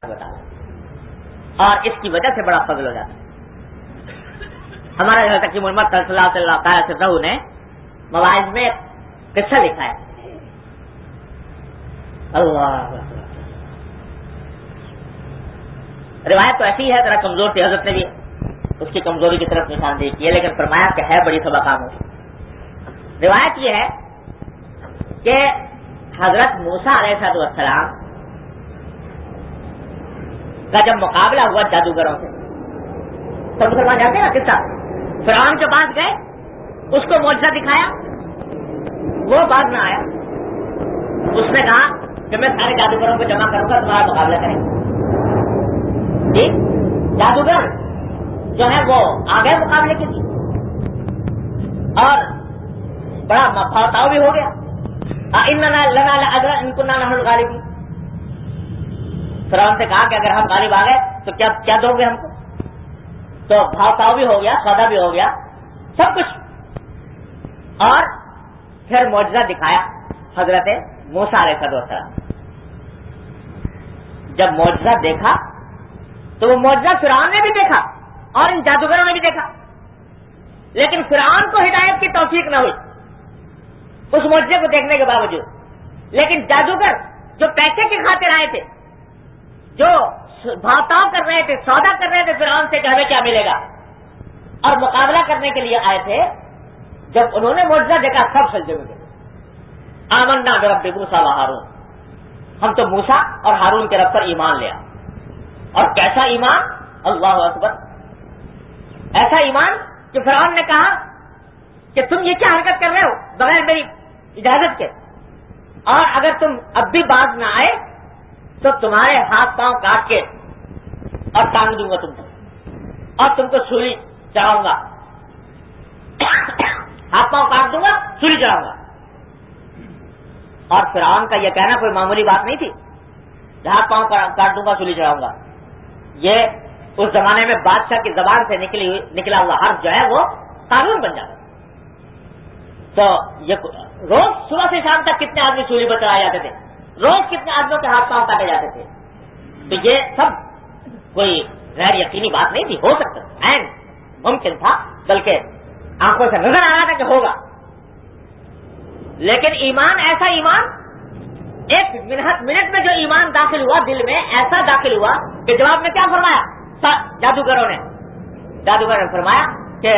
اور اس کی وجہ سے بڑا فضل ہو جاتا ہے. ہمارا یہاں تک کہ محمد صلی اللہ علیہ وسلم نے مواعظ میں قصہ لکھا ہے. اللہ روایت تو ایسی ہے, ذرا کمزور تھی, حضرت نے بھی اس کی کمزوری کی طرف نشاندہی کی ہے, لیکن فرمایا کہ ہے بڑی سبق آموز. روایت یہ ہے کہ حضرت موسیٰ علیہ السلام کا جب مقابلہ ہوا جادوگروں سے, تو مسلمان جانتے ہیں نا قصہ, فرعون کے پاس گئے, اس کو معجزہ دکھایا, وہ باز نہ آیا. اس نے کہا کہ میں سارے جادوگروں کو جمع کروں گا, تمہارا مقابلہ کریں گے. ٹھیک, جادوگر جو ہے وہ آ گئے مقابلے کے لیے, اور بڑا مفاوتاؤ بھی ہو گیا. فرعون سے کہا کہ اگر ہم غالب آ گئے تو کیا دو گے ہم کو؟ تو بھاؤتاؤ بھی ہو گیا, سودا بھی ہو گیا, سب کچھ. اور پھر معجزہ دکھایا حضرت موسیٰ علیہ السلام. جب معجزہ دیکھا تو وہ معجزہ فرعون نے بھی دیکھا اور ان جادوگروں نے بھی دیکھا, لیکن فرعون کو ہدایت کی توفیق نہ ہوئی اس معجزے کو دیکھنے کے باوجود. لیکن جادوگر جو پیسے کی خاطر آئے تھے, جو بھاؤتاؤ کر رہے تھے, سودا کر رہے تھے فرعون سے کہ ہمیں کیا ملے گا, اور مقابلہ کرنے کے لیے آئے تھے, جب انہوں نے معجزہ دیکھا سب سجدے میں گئے. آمنا برب موسیٰ و ہارون, ہم تو موسیٰ اور ہارون کے رب پر ایمان لیا. اور کیسا ایمان, اللہ اکبر, ایسا ایمان کہ فرعون نے کہا کہ تم یہ کیا حرکت کر رہے ہو بغیر میری اجازت کے, اور اگر تم اب بھی باز نہ آئے تو تمہارے ہاتھ پاؤں کاٹ کے اور ٹانگ دوں گا تم کو, اور تم کو سولی چڑھاؤں گا, ہاتھ پاؤں کاٹ دوں گا, سولی چڑھاؤں گا. اور فرعون کا یہ کہنا کوئی معمولی بات نہیں تھی, ہاتھ پاؤں کاٹ دوں گا, سولی چڑھاؤں گا. یہ اس زمانے میں بادشاہ کی زبان سے نکلا ہوا حرف جو ہے وہ قانون بن جاتا. تو یہ روز صبح سے شام تک کتنے آدمی سولی پر چڑھائے جاتے تھے, روز کتنے آدمیوں کے ہاتھ پاؤں کاٹے جاتے تھے. تو یہ سب کوئی غیر یقینی بات نہیں تھی, ہو سکتا عین ممکن تھا, بلکہ آنکھوں سے نظر آ رہا تھا کہ ہوگا. لیکن ایمان, ایسا ایمان, ایک منٹ میں جو ایمان داخل ہوا دل میں, ایسا داخل ہوا کہ جواب میں کیا فرمایا جادوگروں نے فرمایا کہ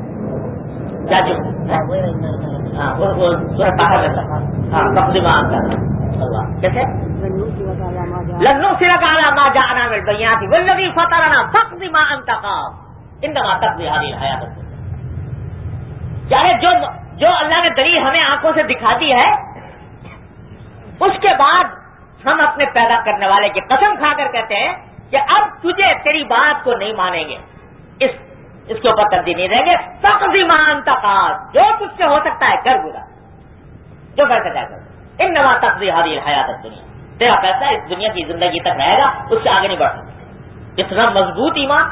کیسے لنو سرک اعلی ما جاءنا من البینات والذی فطرنا فاقض ما انت قاض انما تقضی هذه الحیاۃ الدنیا. چاہے جو اللہ نے دلیل ہمیں آنکھوں سے دکھا دی ہے, اس کے بعد ہم اپنے پیدا کرنے والے کی قسم کھا کر کہتے ہیں کہ اب تجھے تیری بات کو نہیں مانیں گے, اس کے اوپر تبدیل نہیں دیں گے. فاقض ما انت قاض, جو تجھ سے ہو سکتا ہے کر گزار, جو کر سکتا ہے کر. انما تقضی هذه الحیاۃ الدنیا, تیرا فیصلہ اس دنیا کی زندگی تک رہے گا, اس سے آگے نہیں بڑھ سکتا. اتنا مضبوط ایمان,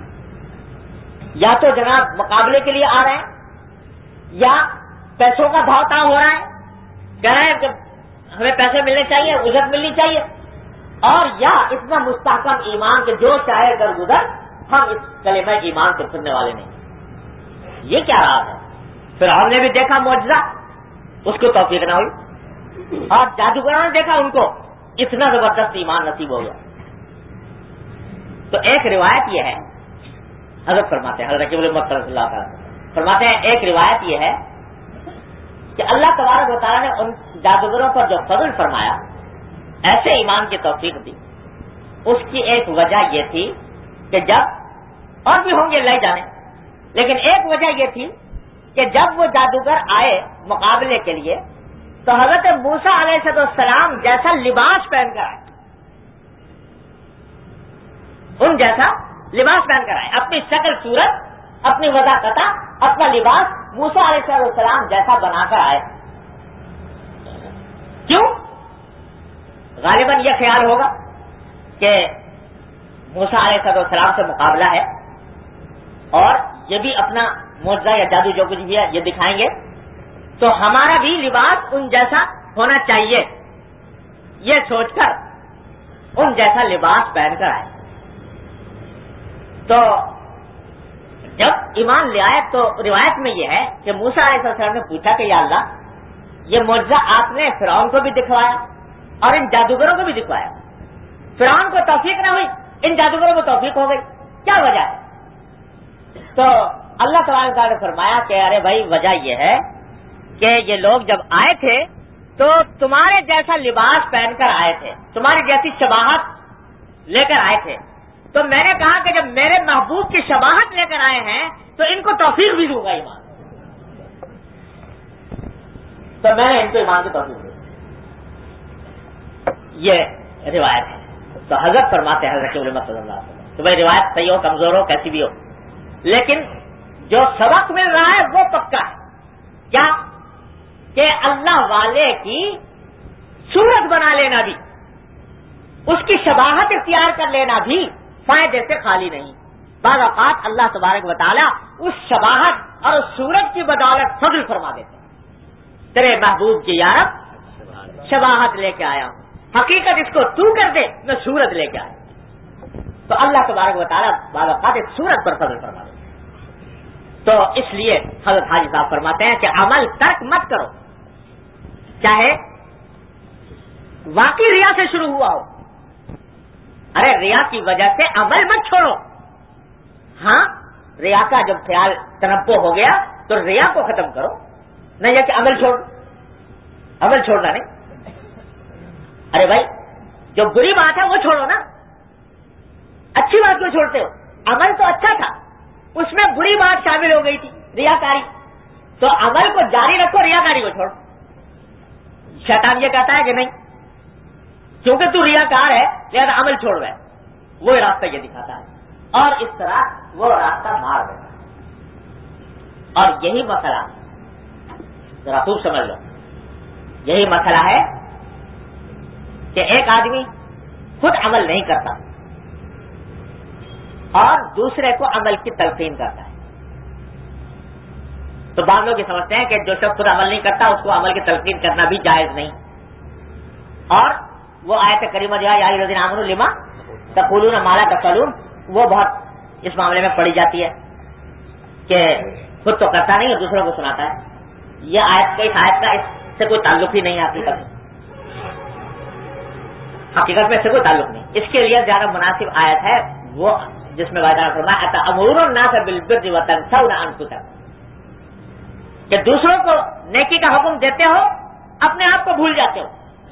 یا تو جناب مقابلے کے لیے آ رہے ہیں, یا پیسوں کا بھاؤ تاؤ ہو رہا ہے, کہہ رہے ہیں کہ ہمیں پیسے ملنے چاہیے, اجرت ملنی چاہیے, اور یا اتنا مستحکم ایمان کہ جو چاہے کر گزر, ہم اس کلمہ ایمان سے پھرنے والے نہیں. یہ کیا رہا ہے؟ فرعون نے بھی دیکھا معجزہ, اس کو توفیق نہ ہوئی, اور جادوگروں نے دیکھا, ان کو اتنا زبردست ایمان نصیب ہو گیا. تو ایک روایت یہ ہے, حضرت فرماتے ہیں, حضرت صلی اللہ علیہ وسلم فرماتے ہیں, ایک روایت یہ ہے کہ اللہ تبارک و تعالیٰ نے ان جادوگروں پر جو فضل فرمایا, ایسے ایمان کی توفیق دی, اس کی ایک وجہ یہ تھی کہ جب اور بھی ہوں گے لے جانے, لیکن ایک وجہ یہ تھی کہ جب وہ جادوگر آئے مقابلے کے لیے تو حضرت موسیٰ علیہ السلام جیسا لباس پہن کر آئے, ان جیسا لباس پہن کر آئے, اپنی شکل صورت, اپنی وضاحت, اپنا لباس موسیٰ علیہ السلام جیسا بنا کر آئے. کیوں؟ غالباً یہ خیال ہوگا کہ موسیٰ علیہ السلام سے مقابلہ ہے, اور یہ بھی اپنا معجزہ یا جادو جو کچھ بھی ہے یہ دکھائیں گے, تو ہمارا بھی لباس ان جیسا ہونا چاہیے. یہ سوچ کر ان جیسا لباس پہن کر آئے. تو جب ایمان لے آئے تو روایت میں یہ ہے کہ موسیٰ علیہ السلام نے پوچھا کہ یا اللہ یہ معجزہ آپ نے فرعون کو بھی دکھوایا اور ان جادوگروں کو بھی دکھوایا. فرعون کو توفیق نہ ہوئی, ان جادوگروں کو توفیق ہو گئی, کیا وجہ ہے؟ تو اللہ تبارک و تعالیٰ نے فرمایا کہ ارے بھائی وجہ یہ ہے کہ یہ لوگ جب آئے تھے تو تمہارے جیسا لباس پہن کر آئے تھے, تمہاری جیسی شباہت لے کر آئے تھے. تو میں نے کہا کہ جب میرے محبوب کی شباہت لے کر آئے ہیں تو ان کو توفیق بھی دوں گا ایمان. تو میں نے ان کو ایمان کی توفیق دی. یہ روایت ہے. تو حضرت فرماتے ہیں حضرت علماء صلی اللہ علیہ وسلم تو بھائی روایت صحیح ہو کمزور ہو کیسی بھی ہو, لیکن جو سبق مل رہا ہے وہ پکا ہے. کیا کہ اللہ والے کی صورت بنا لینا بھی, اس کی شباہت اختیار کر لینا بھی فائدے سے خالی نہیں. بعض اوقات اللہ تبارک و تعالیٰ اس شباہت اور اس صورت کی بدولت فضل فرما دیتے ہیں. تیرے محبوب کی یارب شباہت لے کے آیا ہوں, حقیقت اس کو تو کر دے, میں صورت لے کے آیا. تو اللہ تبارک و تعالیٰ بعض اوقات اس صورت پر فضل فرما دیتے ہیں. تو اس لیے حضرت حاجی صاحب فرماتے ہیں کہ عمل ترک مت کرو, چاہے واقعی ریا سے شروع ہوا ہو. ارے ریا کی وجہ سے عمل مت چھوڑو. ہاں ریا کا جب خیال تنبو ہو گیا تو ریا کو ختم کرو, نہیں ہے کہ عمل چھوڑ, عمل چھوڑنا نہیں. ارے بھائی جو بری بات ہے وہ چھوڑو نا, اچھی بات کیوں چھوڑتے ہو؟ عمل تو اچھا تھا, اس میں بری بات شامل ہو گئی تھی, ریاکاری. تو عمل کو جاری رکھو, ریاکاری کو چھوڑو. شیطان یہ کہتا ہے کہ نہیں کیونکہ تو ریاکار ہے لہذا عمل چھوڑ گئے, وہ راستہ یہ دکھاتا ہے اور اس طرح وہ راستہ مار دیتا ہے. اور یہی مسئلہ ذرا خوب سمجھ لو, یہی مسئلہ ہے کہ ایک آدمی خود عمل نہیں کرتا اور دوسرے کو عمل کی تلقین کرتا ہے. تو بعض لوگ یہ سمجھتے ہیں کہ جو شخص خود عمل نہیں کرتا اس کو عمل کی تلقین کرنا بھی جائز نہیں. اور وہ آیت کریمہ جو ہے یا الذین آمنوا لما تقولون ما لا تفعلون, وہ بہت اس معاملے میں پڑھی جاتی ہے کہ خود تو کرتا نہیں اور دوسروں کو سناتا ہے. یہ آیت کا اس آیت کا اس سے کوئی تعلق ہی نہیں ہے. حقیقت میں اس سے کوئی تعلق نہیں. اس کے لیے زیادہ مناسب آیت ہے وہ جس میں وعدہ فرمایا اتأمرون الناس بالبر وتنسون انفسکم, کہ دوسروں کو نیکی کا حکم دیتے ہو اپنے آپ کو بھول جاتے ہو.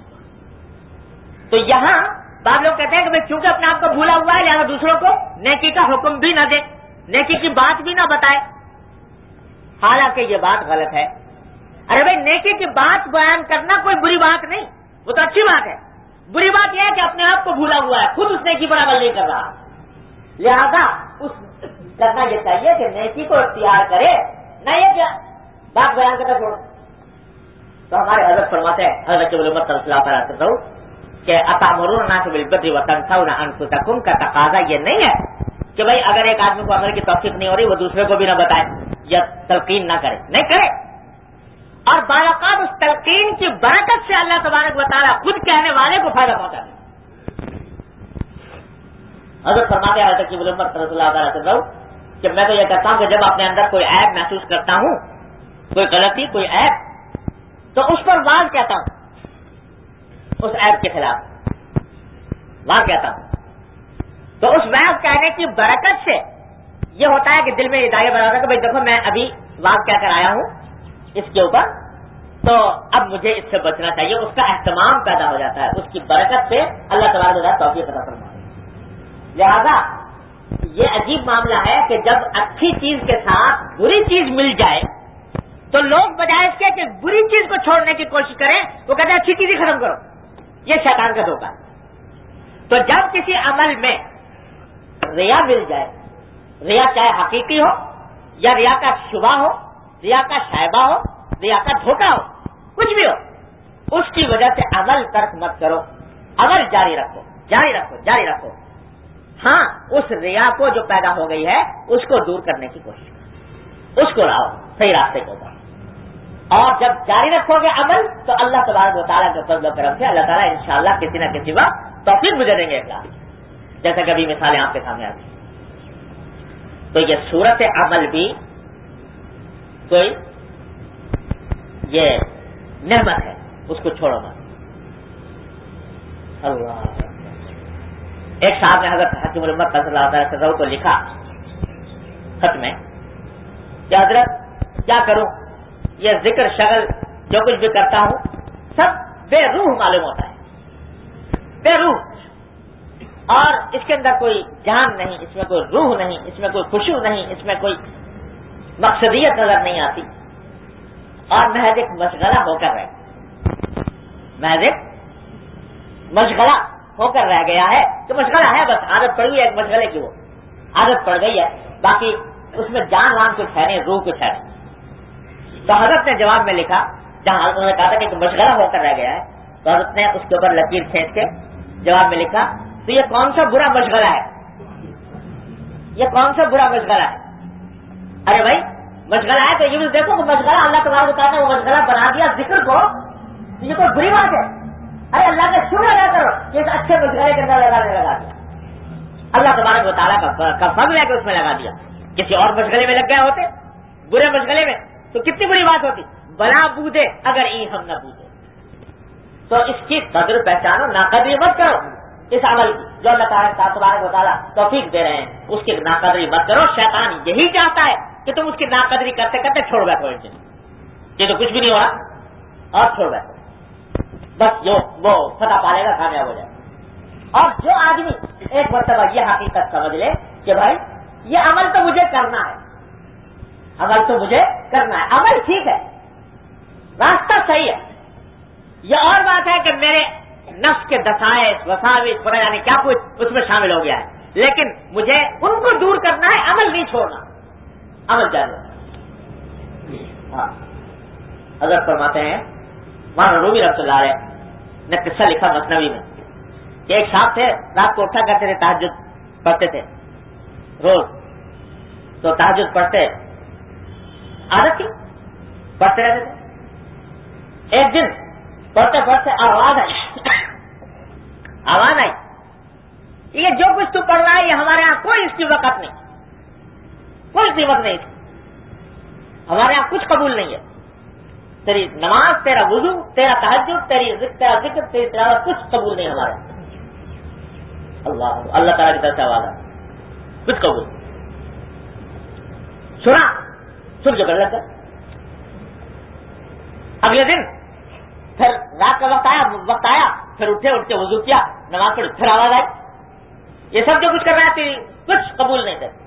تو یہاں بعض لوگ کہتے ہیں کہ چونکہ اپنے آپ کو بھولا ہوا ہے لہٰذا دوسروں کو نیکی کا حکم بھی نہ دے, نیکی کی بات بھی نہ بتائے. حالانکہ یہ بات غلط ہے. ارے بھائی نیکی کی بات بیان کرنا کوئی بری بات نہیں, وہ تو اچھی بات ہے. بری بات یہ ہے کہ اپنے آپ کو بھولا ہوا ہے, خود اس نیکی پر عمل نہیں کر رہا, لہذا اس کرنا یہ چاہیے کہ نیکی کو اختیار کرے, نہ یہ کہ بات بیان کرنا چھوڑ. تو ہمارے حضرت فرماتے ہیں حضرت علماء صلی اللہ علیہ وسلم کہ اتأمرون الناس بالبر وتنسون انفسکم کا تقاضا یہ نہیں ہے کہ بھائی اگر ایک آدمی کو عمل کی توفیق نہیں ہو رہی وہ دوسرے کو بھی نہ بتائے یا تلقین نہ کرے, نہیں کرے. اور بعض اوقات اس تلقین کی برکت سے اللہ تبارک و تعالیٰ خود کہنے والے کو فائدہ پہنچا دے. حضرت فرماتے ہیں حضرت علماء صلی اللہ علیہ وسلم کہ میں تو یہ کہتا ہوں کہ جب اپنے اندر کوئی عیب محسوس کرتا ہوں, کوئی غلطی, کوئی عیب, تو اس پر واز کہتا ہوں, اس عیب کے خلاف واز کہتا ہوں. تو اس واز کہنے کی برکت سے یہ ہوتا ہے کہ دل میں ہدایت بنا کہ بھائی دیکھو میں ابھی واز کہہ کر آیا ہوں اس کے اوپر, تو اب مجھے اس سے بچنا چاہیے. اس کا اہتمام پیدا ہو جاتا ہے, اس کی برکت سے اللہ تبارک و تعالیٰ توفیق عطا فرماتا ہے. لہذا یہ عجیب معاملہ ہے کہ جب اچھی چیز کے ساتھ بری چیز مل جائے تو لوگ بجائے اس کے کہ بری چیز کو چھوڑنے کی کوشش کریں وہ کہتے ہیں اچھی چیز ہی ختم کرو. یہ شیطان کا دھوکہ. تو جب کسی عمل میں ریا مل جائے, ریا چاہے حقیقی ہو یا ریا کا شبہ ہو, ریا کا شائبہ ہو, ریا کا دھوکہ ہو, کچھ بھی ہو, اس کی وجہ سے عمل ترک مت کرو, عمل جاری رکھو, جاری رکھو, جاری رکھو. ہاں اس ریا کو جو پیدا ہو گئی ہے اس کو دور کرنے کی کوشش کرو, اس کو لاؤ صحیح راستے کو. اور جب جاری رکھو گے عمل تو اللہ تبارک و تعالیٰ کے فضل و کرم سے اللہ تعالیٰ انشاءاللہ کسی نہ کسی وقت توفیق مجھے دیں گے اخلاص، جیسا کبھی مثالیں آپ کے سامنے آتی. تو یہ صورت عمل بھی کوئی یہ نعمت ہے، اس کو چھوڑو مت. اللہ. ایک صاحب نے حضرت حکیم الامت صلی اللہ علیہ وسلم کو لکھا خط میں کہ حضرت کیا کروں، یہ ذکر شغل جو کچھ بھی کرتا ہوں سب بے روح معلوم ہوتا ہے، بے روح، اور اس کے اندر کوئی جان نہیں، اس میں کوئی روح نہیں، اس میں کوئی خشوع نہیں، اس میں کوئی مقصدیت نظر نہیں آتی، اور محض ایک مشغلہ ہو کر رہ گیا، محض ایک مشغلہ ہو کر رہ گیا ہے. تو مشغلہ ہے، بس عادت پڑ گئی ہے ایک مشغلے کی، وہ عادت پڑ گئی ہے، باقی اس میں جان وان کچھ ہے نہیں، روح کچھ ہے نہیں. تو حضرت نے جواب میں لکھا، جہاں انہوں نے کہا تھا کہ ایک مشغلہ ہو کر رہ گیا ہے، تو حضرت نے اس کے اوپر لکیر کھینچ کے جواب میں لکھا تو یہ کون سا برا مشغلہ ہے، یہ کون سا برا مشغلہ ہے. ارے بھائی مشغلہ ہے تو یہ بھی دیکھو کہ مشغلہ اللہ تبارک و تعالیٰ نے وہ مشغلہ بنا دیا ذکر کو، تو یہ کوئی بری بات ہے. ارے اللہ کا شکر ادا کرو کہ اس اچھے مشغلے کے اندر لگا دیا، اللہ تبارک و تعالیٰ کا فضل ہے کہ اس میں لگا دیا. کسی اور مشغلے میں لگ گئے ہوتے، برے مشغلے میں، تو کتنی بری بات ہوتی. بلا بودے اگر ہم نہ بودے. تو اس کی قدر پہچانو، ناقدری مت کرو اس عمل کی جو اللہ تعالیٰ تبارک و تعالیٰ توفیق دے رہے ہیں، اس کی ناقدری مت کرو. شیطان یہی چاہتا ہے کہ تم اس کی ناقدری کرتے کرتے چھوڑ بیٹھو، یہ تو کچھ بھی نہیں ہو رہا اور چھوڑ بیٹھو، بس جو وہ فتح پالے گا، کامیاب ہو جائے. اور جو آدمی ایک مرتبہ یہ حقیقت سمجھ لے کہ بھائی یہ عمل تو مجھے کرنا ہے، عمل تو مجھے کرنا ہے، عمل ٹھیک ہے، راستہ صحیح ہے، یہ اور بات ہے کہ میرے نفس کے دسائے وساوس تھوڑا یعنی کیا کچھ اس میں شامل ہو گیا ہے، لیکن مجھے ان کو دور کرنا ہے، عمل نہیں چھوڑنا، عمل جاری رکھنا. ہاں حضرت فرماتے ہیں مولانا رومی رحمۃ اللہ علیہ نے قصہ لکھا مثنوی میں کہ ایک صاحب تھے، رات کو اٹھا کرتے تھے، تہجد پڑھتے تھے روز، تو تہجد پڑھتے عادت تھی، پڑھتے رہتے تھے. ایک دن پڑھتے پڑھتے آواز آئی یہ جو کچھ تو پڑھ رہا ہے یہ ہمارے یہاں کوئی اس کی وقت نہیں، کوئی قیمت نہیں، ہمارے یہاں کچھ قبول نہیں ہے، تیری نماز، تیرا وضو، تیرا تہجد، تیرا ذکر، تیری تلاوت کچھ قبول نہیں ہمارے. اللہ تعالیٰ کی طرف سے آواز ہے کچھ قبول. سنا صبح جو کرنے لگا. اگلے دن پھر رات کا وقت آیا پھر اٹھ کے وضو کیا، نماز پڑھی، پھر آواز آئی یہ سب جو کچھ کر رہا ہے تیری کچھ قبول نہیں کرتی.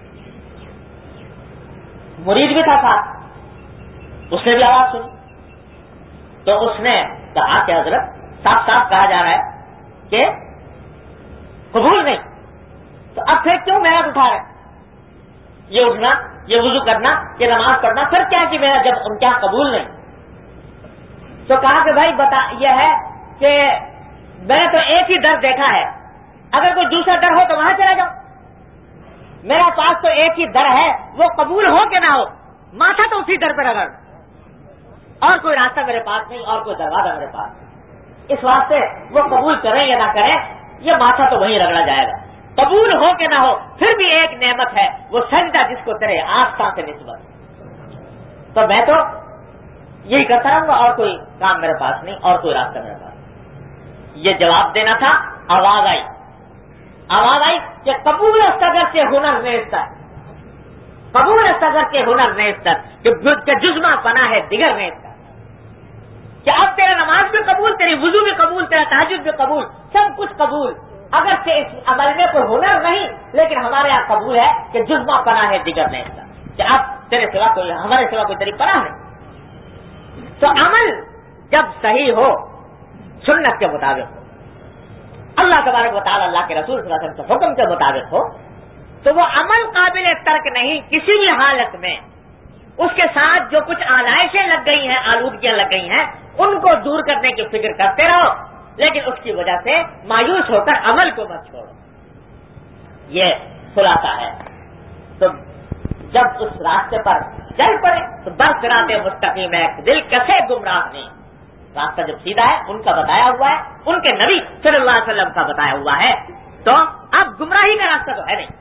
مرید بھی تھا ساتھ، اس نے بھی آواز سنی تو اس نے کہا کہ حضرت صاف صاف کہا جا رہا ہے کہ قبول نہیں، تو اب پھر کیوں محنت اٹھا رہے، یہ اٹھنا، یہ وضو کرنا، یہ نماز پڑھنا، پھر کیا کہ میرا جب ان کے یہاں قبول نہیں. تو کہا کہ بھائی بتا، یہ ہے کہ میں نے تو ایک ہی در دیکھا ہے، اگر کوئی دوسرا در ہو تو وہاں چلا جاؤ، میرا پاس تو ایک ہی در ہے، وہ قبول ہو کہ نہ ہو ماتھا تو اسی در پر رگڑ، اور کوئی راستہ میرے پاس نہیں، اور کوئی دروازہ میرے پاس نہیں. اس واسطے وہ قبول کریں یا نہ کریں یہ ماتھا تو وہیں رگڑا جائے گا، قبول ہو کہ نہ ہو پھر بھی ایک نعمت ہے وہ سجدہ جس کو تیرے آستان سے نسبت. تو میں تو یہی کرتا رہوں گا، اور کوئی کام میرے پاس نہیں، اور کوئی راستہ میرے پاس. یہ جواب دینا تھا، آواز آئی کہ قبول صدر سے ہنر نیستر، قبول صدر کے ہنر نیستر، کہ جزمہ پناہ ہے دیگر نیستر، کہ اب تیرا نماز بھی قبول، تیری وضو بھی قبول، تیرا تہجد بھی قبول، سب کچھ قبول، اگر سے اس عمل میں کوئی ہنر نہیں لیکن ہمارے یہاں قبول ہے کہ جزمہ پناہ ہے دیگر نیستر، کہ اب تیرے سوا کوئی، ہمارے سوا کوئی تیری پناہ نہیں. تو عمل جب صحیح ہو، سنت کے مطابق ہو، اللہ تبارک و تعالی اللہ کے رسول صلی اللہ علیہ وسلم کے حکم کے مطابق ہو، تو وہ عمل قابل ترک نہیں کسی بھی حالت میں. اس کے ساتھ جو کچھ آلائشیں لگ گئی ہیں، آلودگیاں لگ گئی ہیں، ان کو دور کرنے کی فکر کرتے رہو، لیکن اس کی وجہ سے مایوس ہو کر عمل کو مت چھوڑو. یہ خلاصہ ہے. تو جب اس راستے پر چل پڑے تو بس صراط مستقیم ہے، دل کسے گمراہ نہیں. راستہ جب سیدھا ہے ان کا بتایا ہوا ہے, ان کے نبی صلی اللہ علیہ وسلم کا بتایا ہوا ہے, تو اب گمراہی کا راستہ تو ہے نہیں,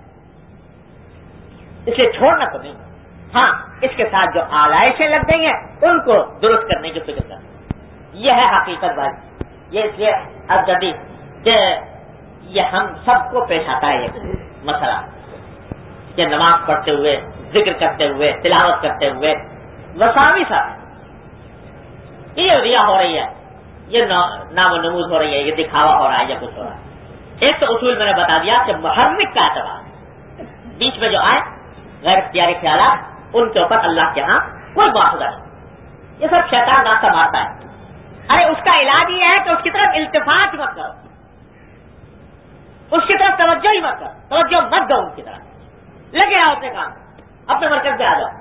اسے چھوڑنا تو نہیں. ہاں اس کے ساتھ جو آلائشیں لگ گئی ہیں ان کو درست کرنے کی فکر کرنا, یہ ہے حقیقت بھائی. یہ اس لیے اب جبھی کہ یہ ہم سب کو پیش آتا ہے یہ مسئلہ کہ نماز پڑھتے ہوئے, ذکر کرتے ہوئے, تلاوت کرتے ہوئے وساوی ساتھ یہ ریا ہو رہی ہے, یہ نام و نمود ہو رہی ہے, یہ دکھاوا ہو رہا ہے, یہ کچھ ہو رہا ہے. ایک تو اصول میں نے بتا دیا کہ محرک کا اعتبار بیچ میں جو آئے غیر اختیاری خیالات ان کے اوپر اللہ کے ہاں کوئی معاوضہ نہیں, یہ سب شیطان راستہ مارتا ہے. ارے اس کا علاج یہ ہے کہ اس کی طرف التفات مت کرو, اس کی طرف توجہ ہی مت کرو, توجہ مت دو ان کی طرف, لگے رہو اپنے کام, اپنے مرکز پہ آ جاؤ.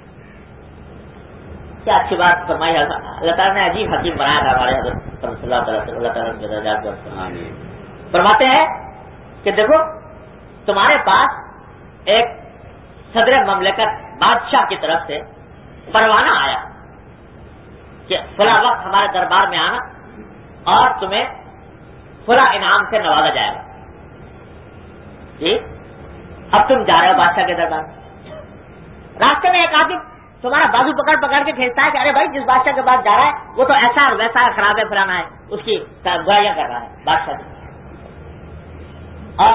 کیا اچھی بات فرمائی ہے, اللہ تعالیٰ نے عجیب حکیم بنایا تھا ہمارے حضرت صلی اللہ تعالیٰ. فرماتے ہیں کہ دیکھو تمہارے پاس ایک صدر مملکت بادشاہ کی طرف سے پروانہ آیا کہ فلاں وقت ہمارے دربار میں آنا اور تمہیں فلاں انعام سے نوازا جائے گا. جی اب تم جا رہے ہو بادشاہ کے دربار, راستے میں ایک آدمی تمہارا بازو پکڑ پکڑ کے کھینچتا ہے کہ ارے بھائی جس بادشاہ کے پاس جا رہا ہے وہ تو ایسا اور ویسا خراب ہے, فلانا ہے, اس کی برائیاں کر رہا ہے بادشاہ کی, اور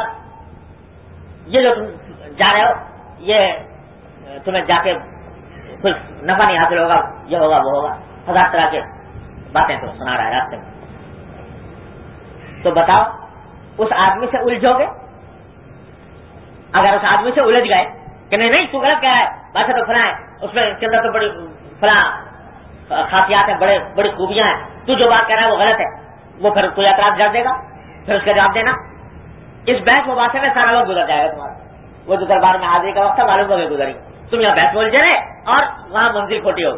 یہ جو تم جا رہے ہو یہ تمہیں جا کے کچھ نفع نہیں حاصل ہوگا, یہ ہوگا وہ ہوگا, ہزار طرح کے باتیں تو سنا رہا ہے راستے میں. تو بتاؤ اس آدمی سے الجھو گے؟ اگر اس آدمی سے الجھ گئے کہ نہیں تو غلط کہہ رہا ہے, بادشاہ تو فلاں ہے, اس میں اس کے اندر تو بڑی فلاں خاصیات ہیں, بڑی خوبیاں ہیں, تو جو بات کہہ رہا ہے وہ غلط ہے, وہ پھر کوئی اعتراض جب دے گا, پھر اس کا جواب دینا. اس بحث مباحثے میں سارا وقت گزر جائے گا تمہارا. وہ جو دربار میں حاضری کا وقت ہے معلوم ہو گیا گزری, تم یہاں بحث بول جائے اور وہاں منزل کھوٹی ہوگی.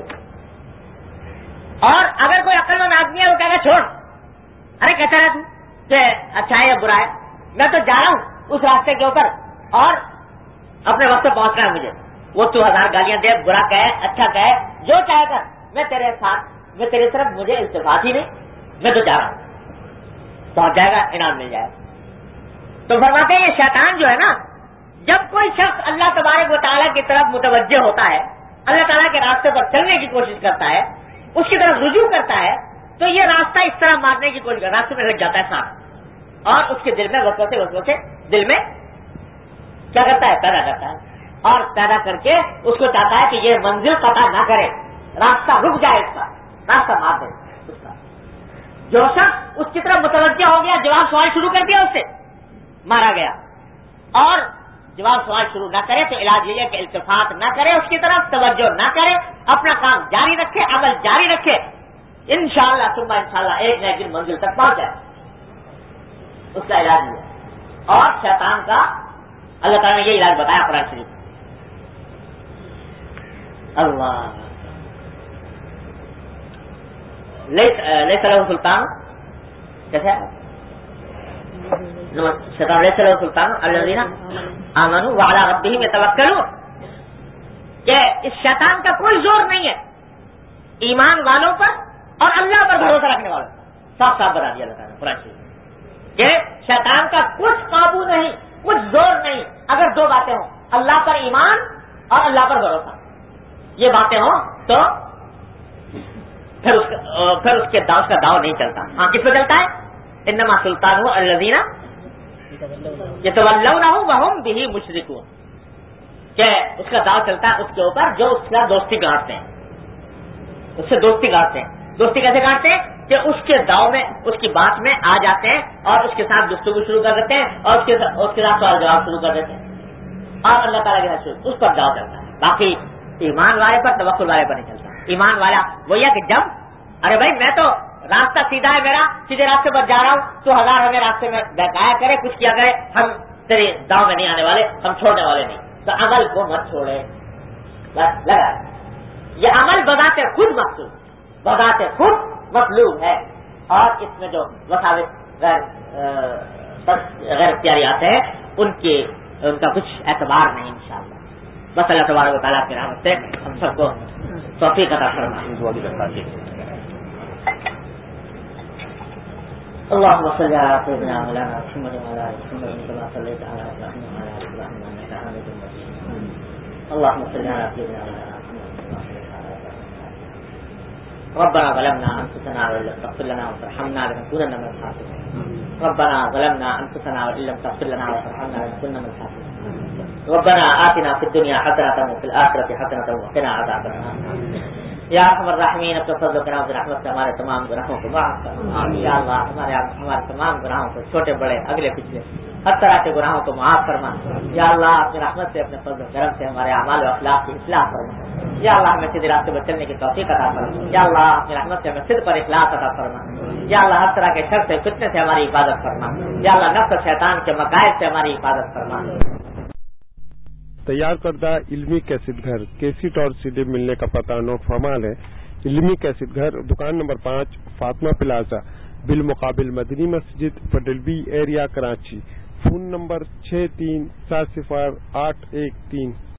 اور اگر کوئی عقل مند آدمی ہے وہ کہے گا چھوڑ, ارے کہتا ہے تو کہ اچھا ہے یا برا ہے, میں تو جا رہا ہوں اس راستے کے اوپر اور اپنے وقت پہ پہنچنا ہے مجھے, وہ تو ہزار گالیاں دے, برا کہے اچھا کہے جو چاہے کر, میں تیرے ساتھ, میں تیری طرف مجھے التفات ہی نہیں, میں تو جا رہا ہوں, پہنچ جائے گا, انعام مل جائے گا. تو فرماتے ہیں یہ شیطان جو ہے نا, جب کوئی شخص اللہ تبارک و تعالیٰ کی طرف متوجہ ہوتا ہے, اللہ تعالیٰ کے راستے پر چلنے کی کوشش کرتا ہے, اس کی طرف رجوع کرتا ہے, تو یہ راستہ اس طرح مارنے کی کوشش کرتا ہے, راستے میں لگ جاتا ہے ساتھ, اور اس کے دل میں وسوسے دل میں کیا کرتا ہے, پیدا کرتا ہے, اور پیدا کر کے اس کو چاہتا ہے کہ یہ منزل قطع نہ کرے, راستہ رک جائے, اس کا راستہ مار دے. اس کا جو شخص اس کی طرف متوجہ ہو گیا, جواب سوال شروع کر دیا, اس سے مارا گیا. اور جواب سوال شروع نہ کرے تو علاج یہ ہے کہ التفات نہ کرے, اس کی طرف توجہ نہ کرے, اپنا کام جاری رکھے, عمل جاری رکھے, انشاءاللہ ثم انشاءاللہ ایک نہ ایک دن منزل تک پہنچ جائے. اس کا علاج یہ ہے. اور شیطان کا اللہ تعالیٰ نے یہ علاج بتایا قرآن شریف. اللہ لیس لہ سلطان, کیسے شیطان لیس لہ سلطان الذین آمنوا وعلی ربہم یتوکلون, کہ اس شیطان کا کوئی زور نہیں ہے ایمان والوں پر اور اللہ پر بھروسہ رکھنے والوں پر. صاف صاف بتا دیا اللہ تعالیٰ نے قرآن شریف کہ شیطان کا کچھ قابو نہیں, کچھ زور نہیں, اگر دو باتیں ہوں, اللہ پر ایمان اور اللہ پر بھروسہ, یہ باتیں ہوں تو پھر اس کے داؤ کا داؤ نہیں چلتا. ہاں کس پہ چلتا ہے؟ انما سلطانہ الذین یتولونہ وہم بہ مشرکون, کہ اس کا داؤ چلتا ہے اس کے اوپر جو اس کا دوستی گانٹتے ہیں, اس سے دوستی گانٹتے ہیں. دوستی کیسے گانٹتے ہیں؟ کہ اس کے داؤ میں, اس کی بات میں آ جاتے ہیں اور اس کے ساتھ گفتگو شروع کر دیتے ہیں اور اس کے ساتھ سوال جواب شروع کر دیتے ہیں, اور اللہ تعالیٰ کے ساتھ اس پر داؤ چلتا ہے. باقی ایمان والے پر, توکل والے پر نہیں چلتا. ایمان والا وہی ہے کہ جب ارے بھائی میں تو راستہ سیدھا ہے میرا, سیدھے راستے پر جا رہا ہوں, تو ہزار ہمیں راستے میں بہکایا کرے, کچھ کیا کرے, ہم تیرے داؤ میں نہیں آنے والے, ہم چھوڑنے والے نہیں. تو عمل کو مت چھوڑے, بس لگا. یہ عمل بذات خود مقصود, بذات خود مطلوب ہے, اور اس میں جو وساوس غیر اختیاری آتے ہیں ان کا کچھ اعتبار نہیں انشاءاللہ. بس اللہ تبارک و تعالیٰ کی رحمت سے ہم سب کو توفیق عطا فرمائے. اللهم صل على سيدنا مولانا محمد وعلى ال محمد كما صليت على ابراهيم وعلى ال ابراهيم انك حميد مجيد. اللهم صل على سيدنا مولانا محمد وعلى ال ربنا ظلمنا انفسنا وان لم تغفر لنا وترحمنا لنكونن من الخاسرين. ربنا ظلمنا انفسنا وان لم تغفر لنا وترحمنا لنكونن من الخاسرين. ربنا آتنا في الدنيا حسنة وفي الآخرة حسنة وقنا عذاب النار. یا ارحم الراحمین اپنے فضل و کرم سے رحمت سے ہمارے تمام گناہوں کو معاف کر. یا اللہ ہمارے تمام گناہوں کو چھوٹے بڑے اگلے پچھلے ہر طرح کے گناہوں کو معاف فرما. یا اللہ اپنی رحمت سے اپنے فضل و کرم سے ہمارے اعمال و اخلاق کی اصلاح فرما. یا اللہ ہمیں سیدھے راستے پر چلنے کی توفیق عطا فرما. یا اللہ اپنی رحمت سے ہمیں صدق پر اخلاص عطا فرما. یا اللہ ہر طرح کے شر سے فتنے سے ہماری حفاظت فرما. یا اللہ نفس و شیطان کے مکائد سے ہماری حفاظت فرما. تیار کردہ علمی کیسٹ گھر کیسٹ اور سیڈی ملنے کا پتہ نوٹ فرمان ہے. علمی کیسٹ گھر دکان نمبر 5 فاطمہ پلازا بالمقابل مدنی مسجد پڈلبی ایریا کراچی. Phone number 63708113.